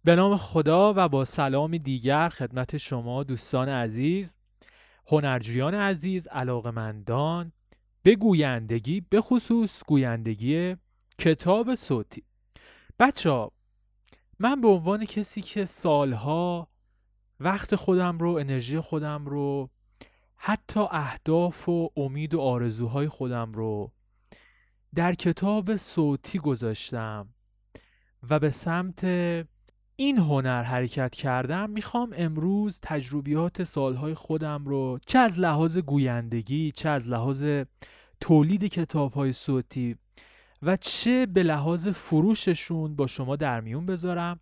به نام خدا و با سلام دیگر خدمت شما دوستان عزیز، هنرجویان عزیز، علاقمندان به گویندگی، به خصوص گویندگی کتاب صوتی. بچه‌ها، من به عنوان کسی که سالها وقت خودم رو، انرژی خودم رو، حتی اهداف و امید و آرزوهای خودم رو در کتاب صوتی گذاشتم و به سمت این هنر حرکت کردم، میخوام امروز تجربیات سالهای خودم رو چه از لحاظ گویندگی، چه از لحاظ تولید کتابهای صوتی و چه به لحاظ فروششون با شما در میون بذارم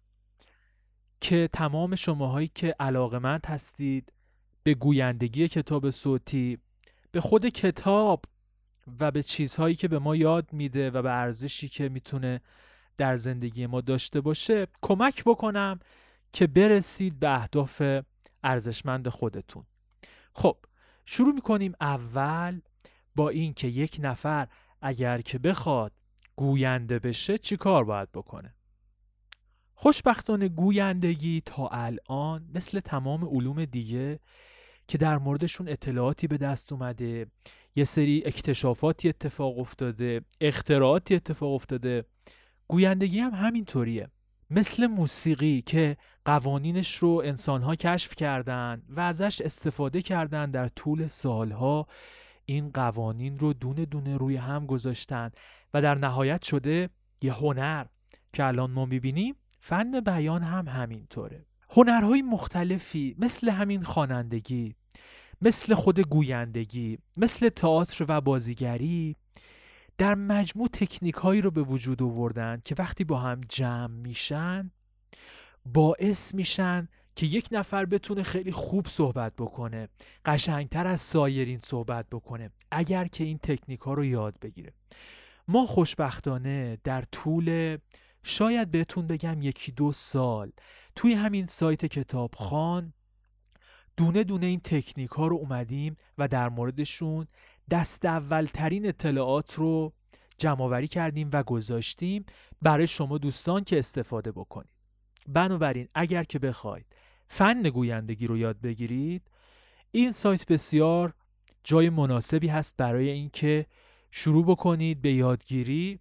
که تمام شماهایی که علاقمند هستید به گویندگی کتاب صوتی، به خود کتاب و به چیزهایی که به ما یاد میده و به ارزشی که میتونه در زندگی ما داشته باشه کمک بکنم که برسید به اهداف ارزشمند خودتون. خب، شروع میکنیم اول با این که یک نفر اگر که بخواد گوینده بشه چی کار باید بکنه. خوشبختانه گویندگی تا الان مثل تمام علوم دیگه که در موردشون اطلاعاتی به دست اومده، یه سری اکتشافاتی اتفاق افتاده، اختراعاتی اتفاق افتاده، گویندگی هم همینطوریه. مثل موسیقی که قوانینش رو انسان‌ها کشف کردن و ازش استفاده کردن در طول سالها، این قوانین رو دونه دونه روی هم گذاشتن و در نهایت شده یه هنر که الان ما می‌بینیم. فن بیان هم همینطوره. هنرهای مختلفی مثل همین خوانندگی، مثل خود گویندگی، مثل تئاتر و بازیگری در مجموع تکنیک هایی رو به وجود آوردن که وقتی با هم جمع میشن باعث میشن که یک نفر بتونه خیلی خوب صحبت بکنه، قشنگتر از سایرین صحبت بکنه اگر که این تکنیک ها رو یاد بگیره. ما خوشبختانه در طول شاید بهتون بگم 1-2 سال توی همین سایت کتابخوان دونه دونه این تکنیک ها رو اومدیم و در موردشون دست اول ترین اطلاعات رو جمع آوری کردیم و گذاشتیم برای شما دوستان که استفاده بکنید. بنابراین اگر که بخواید فن گویندگی رو یاد بگیرید، این سایت بسیار جای مناسبی هست برای اینکه شروع بکنید به یادگیری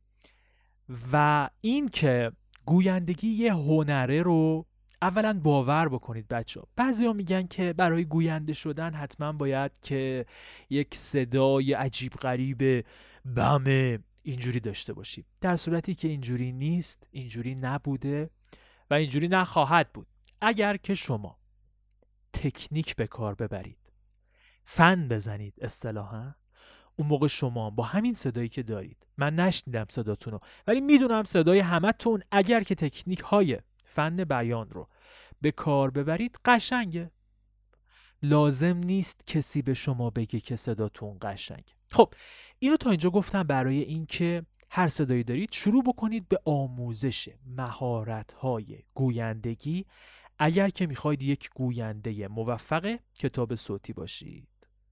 و این که گویندگی یه هنره رو اولا باور بکنید. بچه ها بعضی میگن که برای گوینده شدن حتما باید که یک صدای عجیب غریب بم اینجوری داشته باشید، در صورتی که اینجوری نیست، اینجوری نبوده و اینجوری نخواهد بود. اگر که شما تکنیک به کار ببرید، فن بزنید اصطلاحاً، اون موقع شما با همین صدایی که دارید، من نشنیدم صداتونو ولی میدونم صدای همتون، اگر که تکنیک های فن بیان رو به کار ببرید قشنگه. لازم نیست کسی به شما بگه که صداتون قشنگه. خب، اینو تا اینجا گفتم برای اینکه هر صدایی دارید شروع بکنید به آموزش مهارت‌های گویندگی اگر که میخواید یک گوینده موفق کتاب صوتی باشید.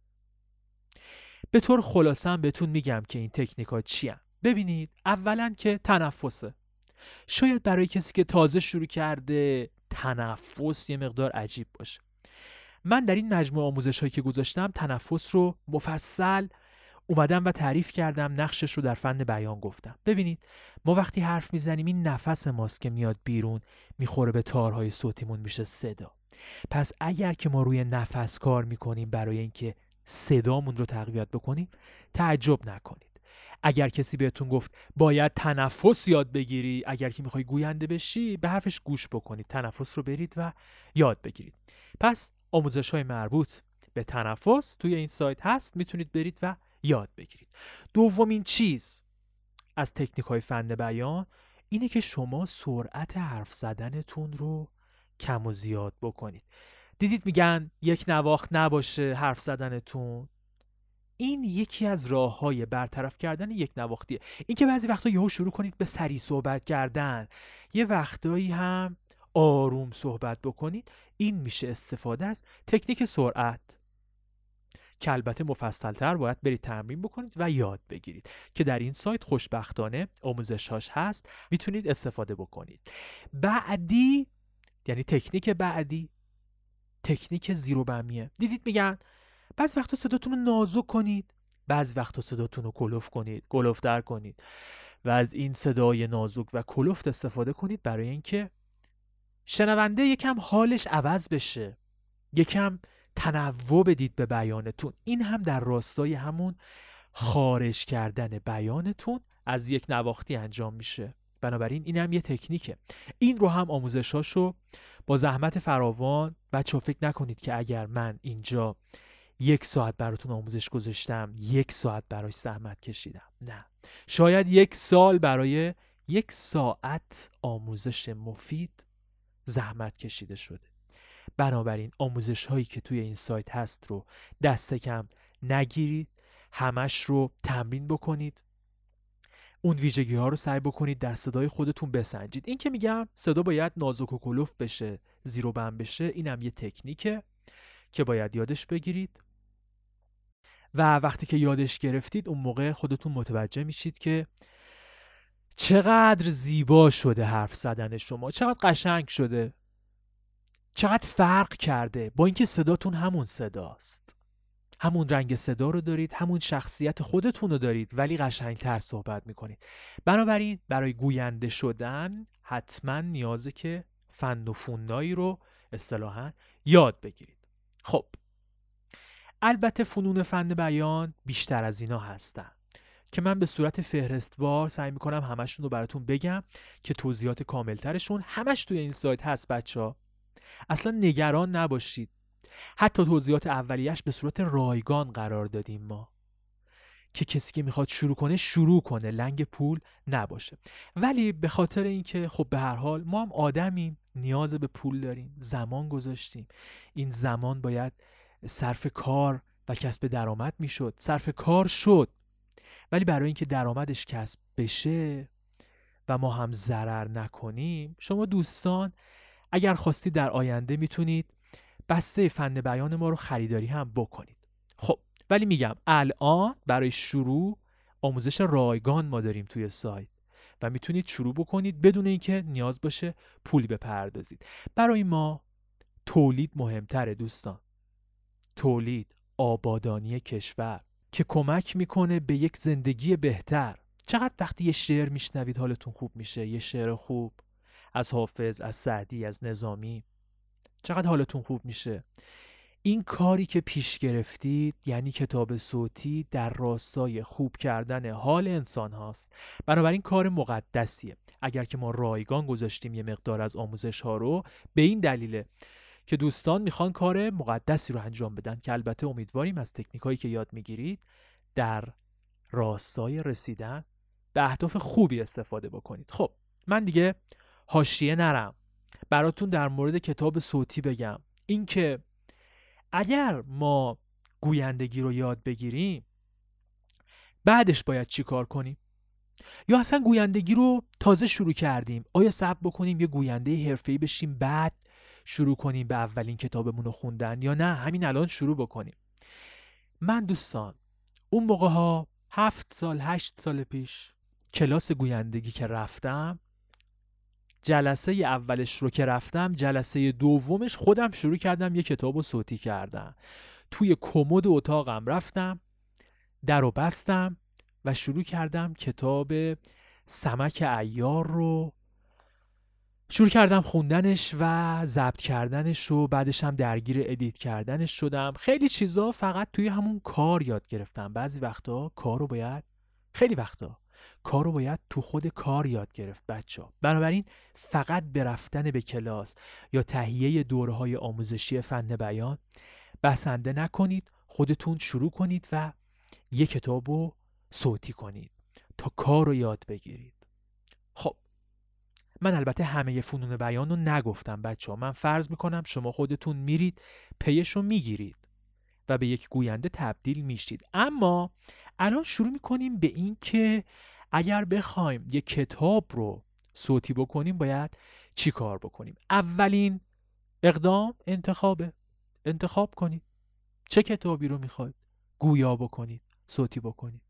به طور خلاصه بهتون میگم که این تکنیک ها چی هن. ببینید، اولا که تنفسه. شاید برای کسی که تازه شروع کرده تنفس یه مقدار عجیب باشه. من در این مجموعه آموزش هایی که گذاشتم تنفس رو مفصل اومدم و تعریف کردم، نقشش رو در فن بیان گفتم. ببینید، ما وقتی حرف میزنیم این نفس ماست که میاد بیرون، میخوره به تارهای صوتیمون، میشه صدا. پس اگر که ما روی نفس کار میکنیم برای اینکه صدامون رو تقویت بکنیم، تعجب نکنید اگر کسی بهتون گفت باید تنفس یاد بگیری اگر که میخوای گوینده بشی، به حرفش گوش بکنید، تنفس رو برید و یاد بگیرید. پس آموزش های مربوط به تنفس توی این سایت هست، میتونید برید و یاد بگیرید. دومین چیز از تکنیک های فن بیان اینه که شما سرعت حرف زدنتون رو کم و زیاد بکنید. دیدید میگن یک نواخت نباشه حرف زدنتون؟ این یکی از راه‌های برطرف کردن یک نواختیه. این که بعضی وقتا یهو شروع کنید به سریع صحبت کردن، یه وقتایی هم آروم صحبت بکنید، این میشه استفاده از تکنیک سرعت که البته مفصل‌تر باید برید تمرین بکنید و یاد بگیرید که در این سایت خوشبختانه آموزش‌هاش هست، میتونید استفاده بکنید. بعدی یعنی تکنیک بعدی تکنیک زیر و بمیه. دیدید میگن بعضی وقتا صداتون رو نازک کنید، بعضی وقتا صداتون رو کلوف کنید، کلوفتر کنید و از این صدای نازک و کلوفت استفاده کنید برای اینکه شنونده یکم حالش عوض بشه، یکم تنوع بدید به بیانتون. این هم در راستای همون خارج کردن بیانتون از یک نواختی انجام میشه. بنابراین این هم یه تکنیکه. این رو هم آموزشاشو با زحمت فراوان، بچه‌ها فکر نکنید که اگر من اینجا 1 ساعت براتون آموزش گذاشتم 1 ساعت براش زحمت کشیدم. نه، شاید 1 سال برای 1 ساعت آموزش مفید زحمت کشیده شده. بنابراین آموزش هایی که توی این سایت هست رو دست کم نگیرید، همش رو تمرین بکنید، اون ویژگی ها رو سعی بکنید در صدای خودتون بسنجید. این که میگم صدا باید نازک و کلوف بشه، زیر و بم بشه، اینم یه تکنیکه که باید یادش بگیرید و وقتی که یادش گرفتید اون موقع خودتون متوجه میشید که چقدر زیبا شده حرف زدن شما، چقدر قشنگ شده، چقدر فرق کرده با اینکه صداتون همون صداست، همون رنگ صدا رو دارید، همون شخصیت خودتون رو دارید، ولی قشنگتر صحبت میکنید. بنابراین برای گوینده شدن حتما نیازه که فن و فونایی رو اصطلاحاً یاد بگیرید. خب البته فنون فن بیان بیشتر از اینا هستن که من به صورت فهرستوار سعی میکنم همشون رو براتون بگم که توضیحات کاملترشون همش توی این سایت هست. بچه‌ها اصلا نگران نباشید، حتی توضیحات اولیش به صورت رایگان قرار دادیم ما که کسی که میخواد شروع کنه، لنگ پول نباشه. ولی به خاطر اینکه خب به هر حال ما هم آدمیم، نیاز به پول داریم، زمان گذاشتیم، این زمان باید صرف کار و کسب درآمد میشد، صرف کار شد، ولی برای اینکه درآمدش کسب بشه و ما هم ضرر نکنیم، شما دوستان اگر خواستید در آینده میتونید بسته فن بیان ما رو خریداری هم بکنید. خب ولی میگم الان برای شروع آموزش رایگان ما داریم توی سایت و میتونید شروع بکنید بدون اینکه نیاز باشه پولی بپردازید. برای ما تولید مهمتره دوستان، تولید، آبادانی کشور که کمک میکنه به یک زندگی بهتر. چقدر وقتی یه شعر میشنوید حالتون خوب میشه، یه شعر خوب از حافظ، از سعدی، از نظامی، چقدر حالتون خوب میشه. این کاری که پیش گرفتید یعنی کتاب صوتی در راستای خوب کردن حال انسان هاست. بنابراین کار مقدسیه. اگر که ما رایگان گذاشتیم یه مقدار از آموزش ها رو، به این دلیله که دوستان میخوان کار مقدسی رو انجام بدن که البته امیدواریم از تکنیکایی که یاد میگیرید در راستای رسیدن به اهداف خوبی استفاده بکنید. خب من دیگه حاشیه نرم، براتون در مورد کتاب صوتی بگم. این که اگر ما گویندگی رو یاد بگیریم بعدش باید چی کار کنیم؟ یا اصلا گویندگی رو تازه شروع کردیم، آیا صبر بکنیم یه گوینده حرفه‌ای بشیم بعد شروع کنیم به اولین کتابمون رو خوندن، یا نه همین الان شروع بکنیم؟ من دوستان اون موقع ها 7 سال 8 سال پیش کلاس گویندگی که رفتم، جلسه اولش رو که رفتم، جلسه دومش خودم شروع کردم یه کتاب رو صوتی کردم. توی کمد اتاقم رفتم، در رو بستم و شروع کردم کتاب سمک عیار رو شروع کردم خوندنش و ضبط کردنش و بعدش هم درگیر ادیت کردنش شدم. خیلی چیزا فقط توی همون کار یاد گرفتم. بعضی وقتا خیلی وقتا کار رو باید تو خود کار یاد گرفت بچه‌ها. بنابراین فقط به رفتن به کلاس یا تهیه دوره‌های آموزشی فن بیان بسنده نکنید، خودتون شروع کنید و یک کتاب رو صوتی کنید تا کار رو یاد بگیرید. خب من البته همه فنون بیان رو نگفتم بچه‌ها. من فرض میکنم شما خودتون میرید پیش رو میگیرید و به یک گوینده تبدیل میشید. اما الان شروع میکنیم به این که اگر بخوایم یک کتاب رو صوتی بکنیم باید چی کار بکنیم. اولین اقدام انتخاب کنید چه کتابی رو میخواید گویا بکنید، صوتی بکنید.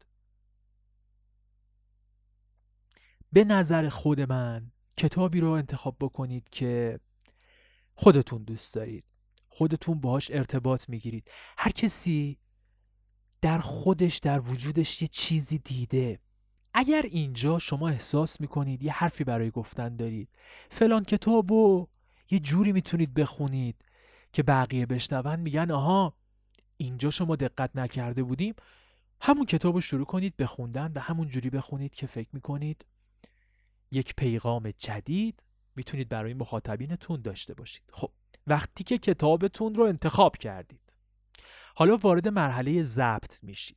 به نظر خود من کتابی رو انتخاب بکنید که خودتون دوست دارید، خودتون باهاش ارتباط میگیرید. هر کسی در خودش، در وجودش یه چیزی دیده. اگر اینجا شما احساس میکنید یه حرفی برای گفتن دارید، فلان کتابو یه جوری میتونید بخونید که بقیه بشنون میگن آها اینجا شما دقت نکرده بودیم، همون کتابو شروع کنید بخوندن و همون جوری بخونید که فکر میکنید یک پیغام جدید میتونید برای مخاطبینتون داشته باشید. خب وقتی که کتابتون رو انتخاب کردید، حالا وارد مرحله ضبط میشید.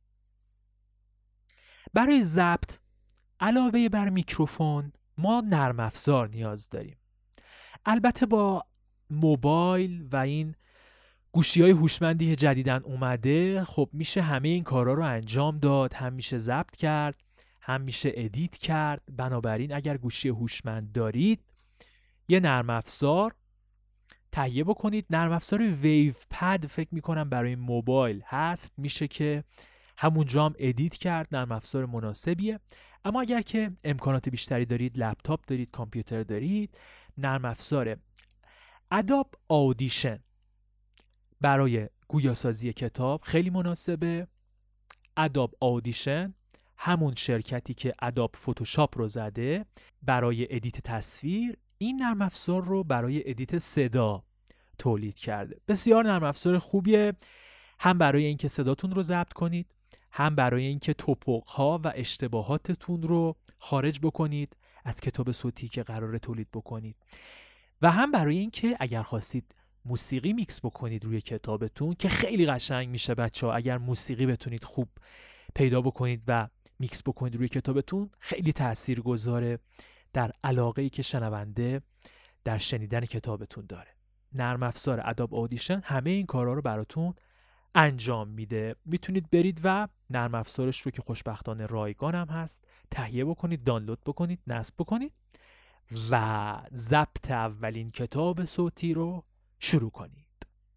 برای ضبط علاوه بر میکروفون ما نرم افزار نیاز داریم. البته با موبایل و این گوشی‌های هوشمندی که جدیداً اومده خب میشه همه این کارا رو انجام داد، هم میشه ضبط کرد، هم میشه ادیت کرد. بنابراین اگر گوشی هوشمند دارید یه نرم افزار تهیه بکنید. نرم افزار ویو پد فکر میکنم برای موبایل هست، میشه که همونجا هم ادیت کرد. نرم افزار مناسبیه. اما اگر که امکانات بیشتری دارید، لپتاپ دارید، کامپیوتر دارید، نرم افزار اداب آدیشن برای گویاسازی کتاب خیلی مناسبه. اداب آدیشن همون شرکتی که اداب فتوشاپ رو زده برای ادیت تصویر، این نرم افزار رو برای ادیت صدا تولید کرده. بسیار نرم افزار خوبیه، هم برای اینکه صداتون رو ضبط کنید، هم برای اینکه توپق‌ها و اشتباهاتتون رو خارج بکنید از کتاب صوتی که قراره تولید بکنید، و هم برای اینکه اگر خواستید موسیقی میکس بکنید روی کتابتون که خیلی قشنگ میشه بچه‌ها. اگر موسیقی بتونید خوب پیدا بکنید و میکس بکنید روی کتابتون خیلی تاثیرگذاره در علاقه‌ای که شنونده در شنیدن کتابتون داره. نرم افزار اداب آدیشن همه این کارا رو براتون انجام میده. میتونید برید و نرم افزارش رو که خوشبختانه رایگان هم هست تهیه بکنید، دانلود بکنید، نصب بکنید و ضبط اولین کتاب صوتی رو شروع کنید.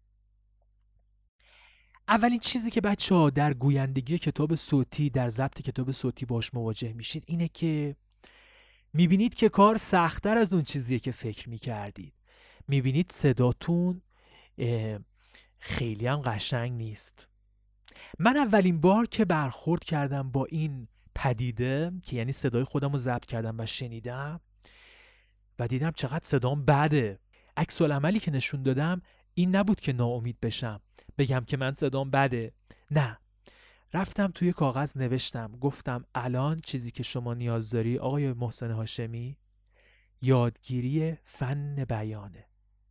اولین چیزی که بچه‌ها در گویندگی کتاب صوتی، در ضبط کتاب صوتی باش مواجه میشید اینه که میبینید که کار سخت‌تر از اون چیزیه که فکر میکردید. میبینید صداتون خیلی هم قشنگ نیست. من اولین بار که برخورد کردم با این پدیده که یعنی صدای خودم رو ضبط کردم و شنیدم و دیدم چقدر صدام بده، عکس العملی که نشون دادم این نبود که ناامید بشم بگم که من صدام بده. نه، رفتم توی کاغذ نوشتم، گفتم الان چیزی که شما نیاز داری آقای محسن هاشمی یادگیری فن بیانه.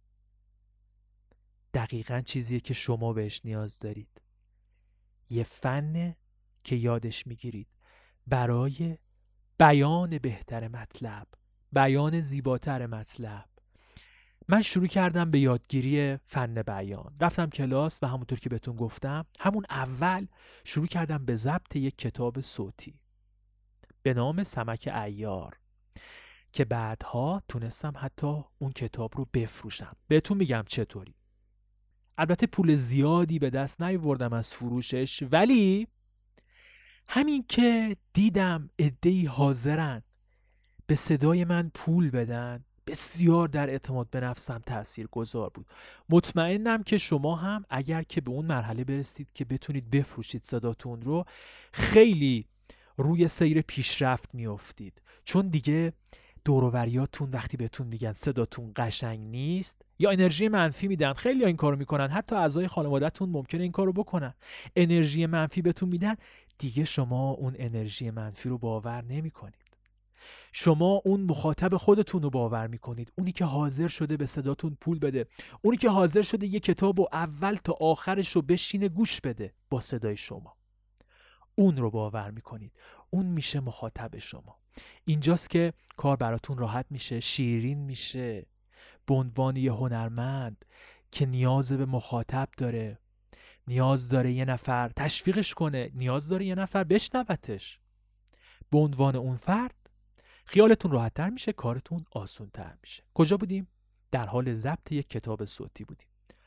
دقیقاً چیزیه که شما بهش نیاز دارید. یه فن که یادش میگیرید برای بیان بهتر مطلب، بیان زیباتر مطلب. من شروع کردم به یادگیری فن بیان. رفتم کلاس و همونطور که بهتون گفتم همون اول شروع کردم به ضبط یک کتاب صوتی به نام سمک عیار که بعدها تونستم حتی اون کتاب رو بفروشم. بهتون میگم چطوری. البته پول زیادی به دست نیاوردم از فروشش، ولی همین که دیدم عده‌ای حاضرن به صدای من پول بدن بسیار در اعتماد به نفسم تأثیر گذار بود. مطمئنم که شما هم اگر که به اون مرحله برسید که بتونید بفروشید صداتون رو خیلی روی سیر پیشرفت میافتید، چون دیگه دوروبریاتون وقتی بهتون میگن صداتون قشنگ نیست یا انرژی منفی میدن، خیلی ها این کارو میکنن، حتی اعضای خانواده‌تون ممکنه این کارو بکنن، انرژی منفی بهتون میدن، دیگه شما اون انرژی منفی رو باور نمیکنید. شما اون مخاطب خودتون رو باور میکنید، اونی که حاضر شده به صداتون پول بده، اونی که حاضر شده یه کتاب رو اول تا آخرش رو بشینه گوش بده با صدای شما، اون رو باور میکنید. اون میشه مخاطب شما. اینجاست که کار براتون راحت میشه، شیرین میشه. به عنوان یه هنرمند که نیاز به مخاطب داره، نیاز داره یه نفر تشویقش کنه، نیاز داره یه نفر بشنوتش، به عنوان اون فرد خیالتون راحت تر میشه، کارتون آسون تر میشه. کجا بودیم؟ در حال ضبط یک کتاب صوتی بودیم.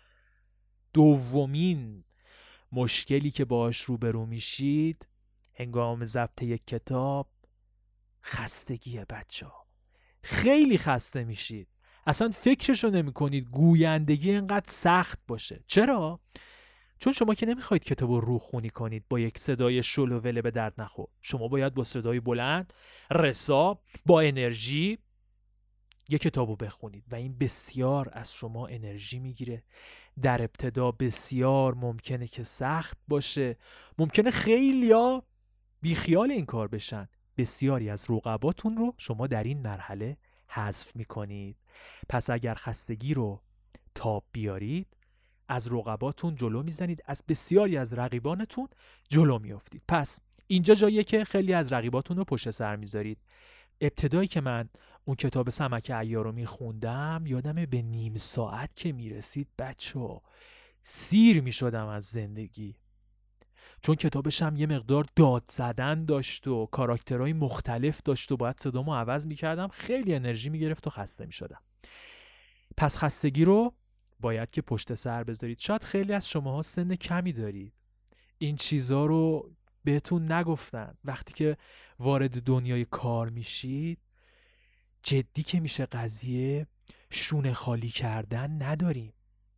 دومین مشکلی که باهاش روبرو میشید هنگام ضبط یک کتاب خستگیه بچه‌ها. خیلی خسته میشید. اصلا فکرشو نمی کنید گویندگی اینقدر سخت باشه. چرا؟ چون شما که نمیخواید کتابو روخونی کنید با یک صدای شلووله به درد نخور. شما باید با صدای بلند، رسا، با انرژی یک کتابو بخونید و این بسیار از شما انرژی میگیره. در ابتدا بسیار ممکنه که سخت باشه، ممکنه خیلیا بیخیال این کار بشن. بسیاری از رقباتون رو شما در این مرحله حذف میکنید. پس اگر خستگی رو تاب بیارید، از رقباتون جلو میزنید، از بسیاری از رقیبانتون جلو میافتید. پس اینجا جاییه که خیلی از رقیباتون رو پشت سر میذارید. ابتدایی که من اون کتاب سمک عیار رو میخوندم، یادمه به نیم ساعت که میرسید بچه‌ها سیر میشدم از زندگی، چون کتابش هم یه مقدار داد زدن داشت و کاراکترهای مختلف داشت و باید صدامو عوض میکردم. خیلی انرژی میگرفت و خسته میشدم. پس خستگی رو باید که پشت سر بذارید. شاید خیلی از شماها سن کمی دارید، این چیزا رو بهتون نگفتن. وقتی که وارد دنیای کار میشید، جدی که میشه قضیه، شونه خالی کردن نداریم،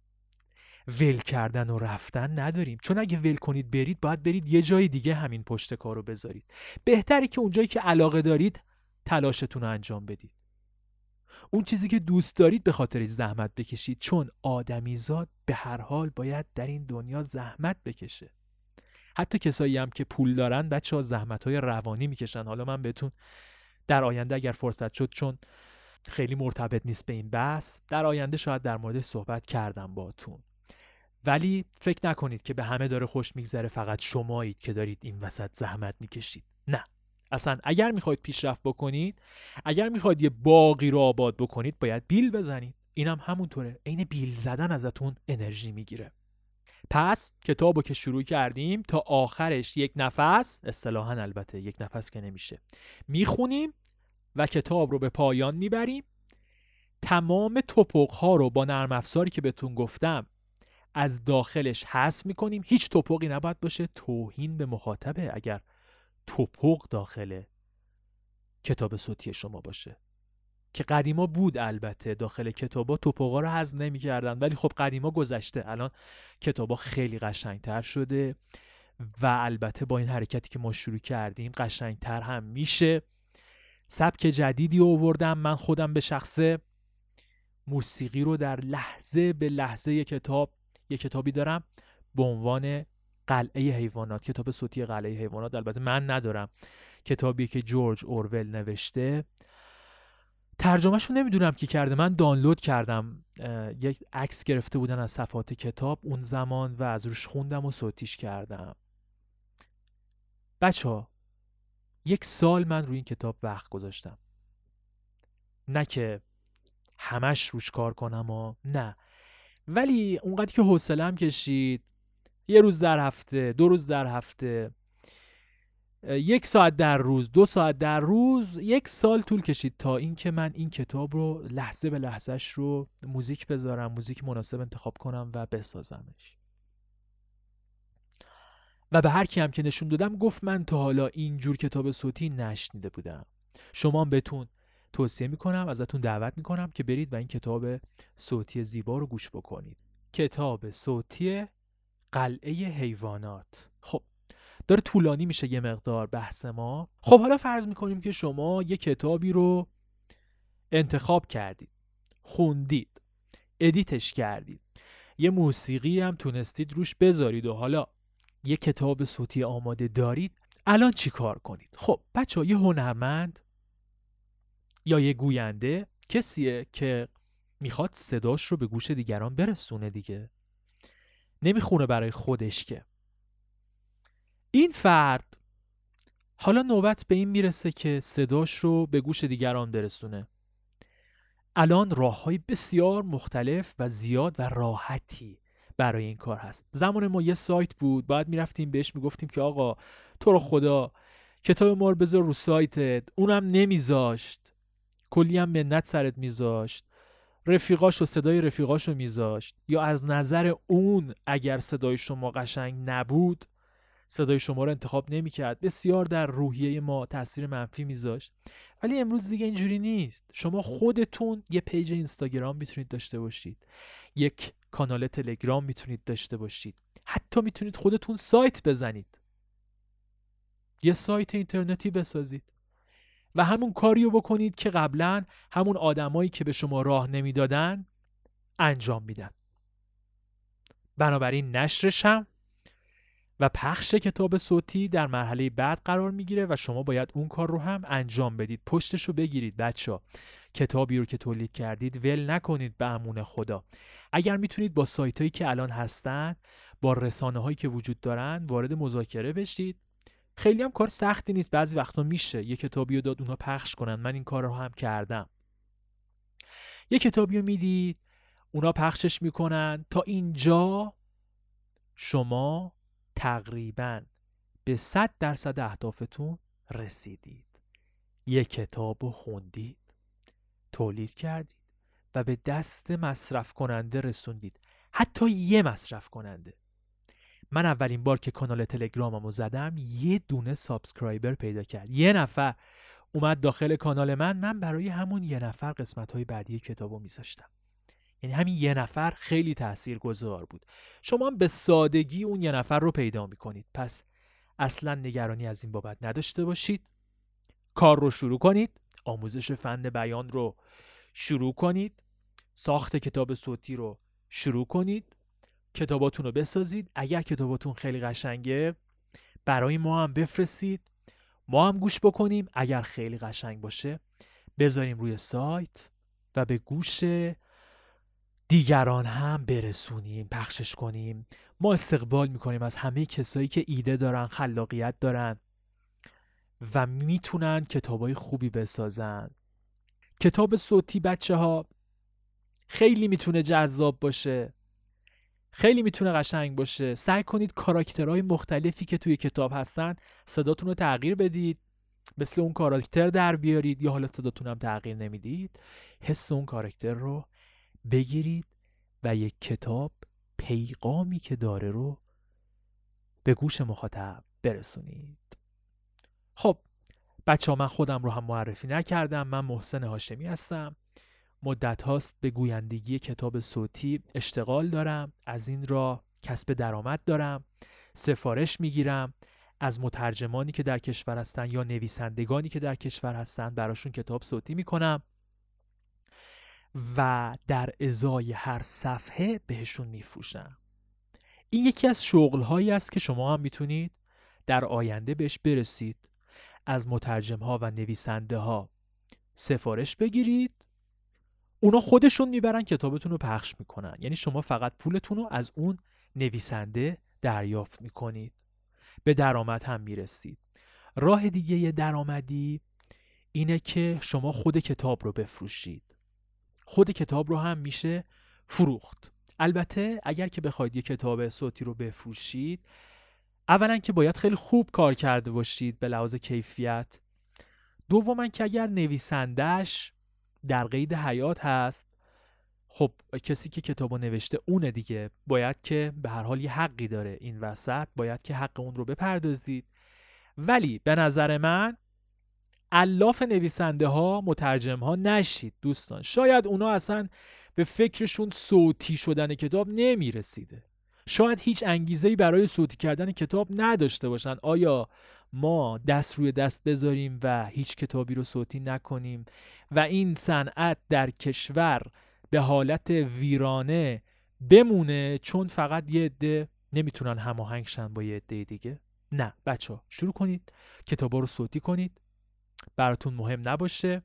ول کردن و رفتن نداریم. چون اگه ول کنید برید، باید برید یه جای دیگه همین پشت کارو بذارید. بهتره که اونجایی که علاقه دارید تلاشتون رو انجام بدید، اون چیزی که دوست دارید به خاطرش زحمت بکشید، چون آدمیزاد به هر حال باید در این دنیا زحمت بکشه. حتی کسایی هم که پول دارن بچه‌ها زحمت‌های روانی میکشن. حالا من بهتون در آینده اگر فرصت شد، چون خیلی مرتبط نیست به این بحث، در آینده شاید در موردش صحبت کردم باهاتون. ولی فکر نکنید که به همه داره خوش میگذره، فقط شمایید که دارید این وسط زحمت میکشید. نه، اصلا اگر میخواید پیشرفت بکنید، اگر میخواید یه باغی رو آباد بکنید، باید بیل بزنید. اینم همونطوره، عین بیل زدن ازتون انرژی میگیره. پس کتابو که شروع کردیم تا آخرش یک نفس، اصطلاحاً البته یک نفس که نمیشه، میخونیم و کتاب رو به پایان میبریم. تمام توپق‌ها رو با نرم افزاری که بهتون گفتم از داخلش حذف میکنیم. هیچ توپقی نباید باشه، توهین به مخاطبه اگر توپق داخل کتاب صوتی شما باشه، که قدیما بود. البته داخل کتابا توپقا رو حذف نمی‌کردن، ولی خب قدیما گذشته. الان کتابا خیلی قشنگتر شده و البته با این حرکتی که ما شروع کردیم قشنگتر هم میشه. سبک جدیدی آوردم من خودم به شخصه. موسیقی رو در لحظه به لحظه یک کتابی دارم به عنوان قلعه حیوانات، کتاب صوتی قلعه حیوانات. البته من ندارم، کتابی که جورج اورول نوشته. ترجمه‌شو نمیدونم کی کرده، من دانلود کردم، یک عکس گرفته بودن از صفحات کتاب اون زمان و از روش خوندم و صوتیش کردم. بچه‌ها 1 سال من روی این کتاب وقت گذاشتم، نه که همش روش کار کنم و نه، ولی اونقدر که حوصله‌ام کشید، 1 روز در هفته، 2 روز در هفته، 1 ساعت در روز، 2 ساعت در روز، 1 سال طول کشید تا اینکه من این کتاب رو لحظه به لحظهش رو موزیک بذارم، موزیک مناسب انتخاب کنم و بسازمش. و به هر کی هم که نشون دادم گفت من تا حالا اینجور کتاب صوتی نشنیده بودم. شما هم بهتون توصیه میکنم، ازتون دعوت میکنم که برید و این کتاب صوتی زیبا رو گوش بکنید. کتاب صوتی قلعه حیوانات. خب داره طولانی میشه یه مقدار بحث ما. خب حالا فرض میکنیم که شما یه کتابی رو انتخاب کردید، خوندید، ادیتش کردید، یه موسیقی هم تونستید روش بذارید و حالا یه کتاب صوتی آماده دارید. الان چی کار کنید؟ خب بچه‌ها، یه هنرمند یا یه گوینده کسیه که میخواد صداش رو به گوش دیگران برسونه دیگه، نمیخونه برای خودش که. این فرد حالا نوبت به این میرسه که صداش رو به گوش دیگران برسونه. الان راه‌های بسیار مختلف و زیاد و راحتی برای این کار هست. زمان ما یه سایت بود، باید میرفتیم بهش میگفتیم که آقا تو رو خدا کتاب ما رو بذار رو سایتت، اونم نمیذاشت، کلی هم منت سرت میذاشت، رفیقاش و صدای رفیقاش رو میذاشت، یا از نظر اون اگر صدای شما قشنگ نبود صدای شما رو انتخاب نمیکرد، بسیار در روحیه ما تاثیر منفی میذاشت. ولی امروز دیگه اینجوری نیست. شما خودتون یه پیج اینستاگرام میتونید داشته باشید، یک کانال تلگرام میتونید داشته باشید، حتی میتونید خودتون سایت بزنید، یه سایت اینترنتی بسازید و همون کاریو بکنید که قبلا همون آدمایی که به شما راه نمیدادن انجام میدن. بنابراین نشرش هم و پخش کتاب صوتی در مرحله بعد قرار میگیره و شما باید اون کار رو هم انجام بدید. پشتش رو بگیرید بچه‌ها. کتابی رو که تولید کردید ول نکنید به امون خدا. اگر میتونید با سایتایی که الان هستن، با رسانه‌هایی که وجود دارن وارد مذاکره بشید. خیلی هم کار سختی نیست، بعضی وقتا میشه یه کتابی رو داد اونا پخش کنن. من این کار رو هم کردم. یه کتابی رو میدید اونا پخشش میکنن. تا اینجا شما تقریباً به 100% اهدافتون رسیدید. یک کتاب رو خوندید، تولید کردید و به دست مصرف کننده رسوندید. حتی یه مصرف کننده. من اولین بار که کانال تلگراممو زدم یه دونه سابسکرایبر پیدا کرد. یه نفر اومد داخل کانال من برای همون یه نفر قسمت‌های بعدی کتابو میذاشتم. یعنی همین یه نفر خیلی تاثیرگذار بود. شما هم به سادگی اون یه نفر رو پیدا میکنید. پس اصلا نگرانی از این بابت نداشته باشید. کار رو شروع کنید. آموزش فن بیان رو شروع کنید. ساخت کتاب صوتی رو شروع کنید. کتاباتون رو بسازید. اگر کتاباتون خیلی قشنگه برای ما هم بفرستید، ما هم گوش بکنیم. اگر خیلی قشنگ باشه بذاریم روی سایت و به گوش دیگران هم برسونیم، پخشش کنیم. ما استقبال میکنیم از همه کسایی که ایده دارن، خلاقیت دارن و میتونن کتابای خوبی بسازن. کتاب صوتی بچه ها خیلی میتونه جذاب باشه، خیلی میتونه قشنگ باشه. سعی کنید کاراکترهای مختلفی که توی کتاب هستن صداتون رو تغییر بدید، مثل اون کاراکتر در بیارید، یا حالا صداتون هم تغییر نمیدید، حس اون کاراکتر رو بگیرید و یک کتاب پیغامی که داره رو به گوش مخاطب برسونید. خب بچه ها، من خودم رو هم معرفی نکردم. من محسن هاشمی هستم. مدت هاست به گویندگی کتاب صوتی اشتغال دارم. از این راه کسب درآمد دارم. سفارش میگیرم از مترجمانی که در کشور هستن یا نویسندگانی که در کشور هستن، براشون کتاب صوتی میکنم و در ازای هر صفحه بهشون میفروشم. این یکی از شغل‌هایی است که شما هم میتونید در آینده بهش برسید. از مترجم‌ها و نویسنده‌ها سفارش بگیرید، اونا خودشون میبرن کتابتون رو پخش میکنن. یعنی شما فقط پولتون رو از اون نویسنده دریافت میکنید، به درآمد هم میرسید. راه دیگه درآمدی اینه که شما خود کتاب رو بفروشید. خود کتاب رو هم میشه فروخت. البته اگر که بخواید یه کتاب صوتی رو بفروشید، اولا که باید خیلی خوب کار کرده باشید به لحاظ کیفیت. دوما که اگر نویسنده‌اش در قید حیات هست، خب کسی که کتابو نوشته اونه دیگه، باید که به هر حال یه حقی داره این وسط، باید که حق اون رو بپردازید. ولی به نظر من الاف نویسنده ها، مترجم ها نشید دوستان. شاید اونا اصلا به فکرشون صوتی شدن کتاب نمیرسیده. شاید هیچ انگیزه‌ای برای صوتی کردن کتاب نداشته باشن. آیا ما دست روی دست بذاریم و هیچ کتابی رو صوتی نکنیم و این صنعت در کشور به حالت ویرانه بمونه چون فقط یه عده نمیتونن هماهنگ شن با یه عده دیگه؟ نه بچه‌ها، شروع کنید کتابا رو صوتی کنید، براتون مهم نباشه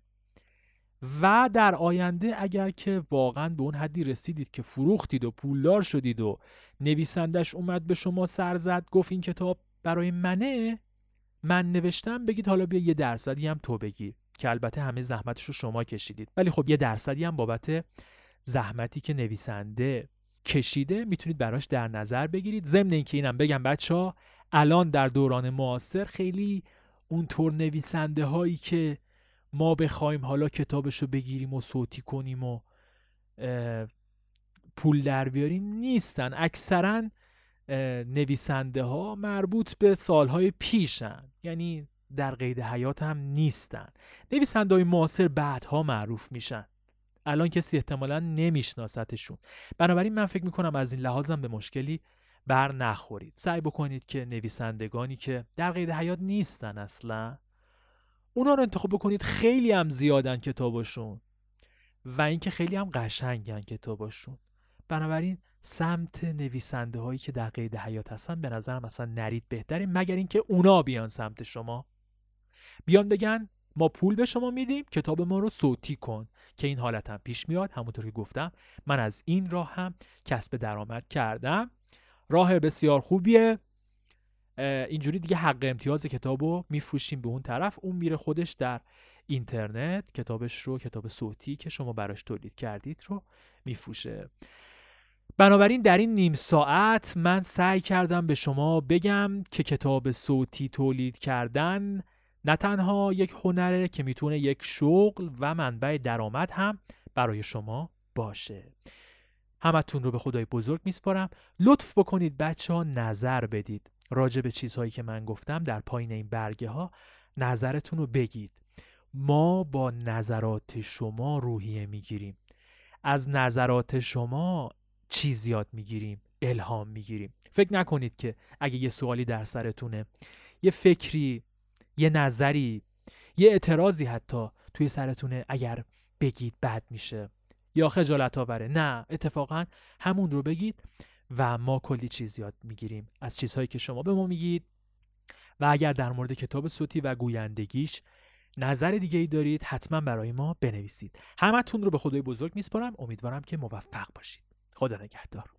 و در آینده اگر که واقعا به اون حدی رسیدید که فروختید و پولدار شدید و نویسندش اومد به شما سر زد گفت این کتاب برای منه، من نوشتم، بگید حالا بیا 1% هم تو بگیر، که البته همه زحمتش رو شما کشیدید، ولی خب 1% هم بابت زحمتی که نویسنده کشیده میتونید براش در نظر بگیرید. ضمن اینکه اینم بگم بچه‌ها، الان در دوران معاصر خیلی اونطور نویسنده هایی که ما بخوایم حالا کتابشو بگیریم و صوتی کنیم و پول در بیاریم نیستن. اکثرا نویسنده ها مربوط به سالهای پیشن. یعنی در قید حیات هم نیستن. نویسنده‌های معاصر بعدها معروف میشن، الان کسی احتمالاً نمیشناستشون. بنابراین من فکر میکنم از این لحاظم به مشکلی بر نخورید. سعی بکنید که نویسندگانی که در قید حیات نیستن اصلا، اونا رو انتخاب بکنید. خیلی هم زیادن کتاباشون و اینکه خیلی هم قشنگن کتاباشون. بنابراین سمت نویسنده هایی که در قید حیات هستن به نظرم اصلا نرید بهتره، مگر اینکه اونا بیان سمت شما، بیان بگن ما پول به شما میدیم کتاب ما رو صوتی کن، که این حالت هم پیش میاد. همونطور که گفتم من از این راه هم کسب درآمد کردم، راه بسیار خوبیه. اینجوری دیگه حق امتیاز کتابو میفروشیم به اون طرف، اون میره خودش در اینترنت کتابش رو، کتاب صوتی که شما براش تولید کردید رو میفروشه. بنابراین در این نیم ساعت من سعی کردم به شما بگم که کتاب صوتی تولید کردن نه تنها یک هنره که میتونه یک شغل و منبع درآمد هم برای شما باشه. همتون رو به خدای بزرگ میسپارم. لطف بکنید بچه‌ها نظر بدید راجع به چیزهایی که من گفتم در پایین این برگه ها، نظرتون رو بگید. ما با نظرات شما روحیه میگیریم، از نظرات شما چیز یاد میگیریم، الهام میگیریم. فکر نکنید که اگه یه سوالی در سرتونه، یه فکری، یه نظری، یه اعتراضی حتی توی سرتونه، اگر بگید بد میشه یا خجالت آوره. نه، اتفاقا همون رو بگید و ما کلی چیز یاد میگیریم از چیزهایی که شما به ما میگید. و اگر در مورد کتاب صوتی و گویندگیش نظر دیگه ای دارید حتما برای ما بنویسید. همتون رو به خدای بزرگ میسپارم. امیدوارم که موفق باشید. خدا نگهدار.